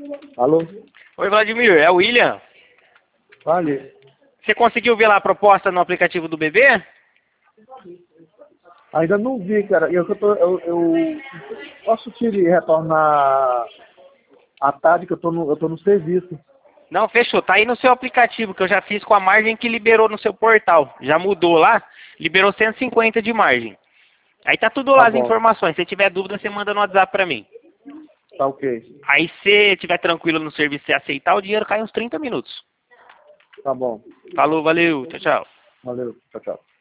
Alô? Oi, Vladimir, é o William. Vale. Você conseguiu ver lá a proposta no aplicativo do bebê? Ainda não vi, cara. Eu posso te retornar à tarde que eu tô no serviço. Não, fechou. Tá aí no seu aplicativo, que eu já fiz com a margem que liberou no seu portal. Já mudou lá, liberou 150 de margem. Aí tá tudo Tá lá as bom. informações. Se tiver dúvida, você manda no WhatsApp pra mim. Tá ok. Aí se estiver tranquilo no serviço e aceitar, o dinheiro cai uns 30 minutos. Tá bom. Falou, valeu, tchau, tchau. Valeu. Tchau, tchau.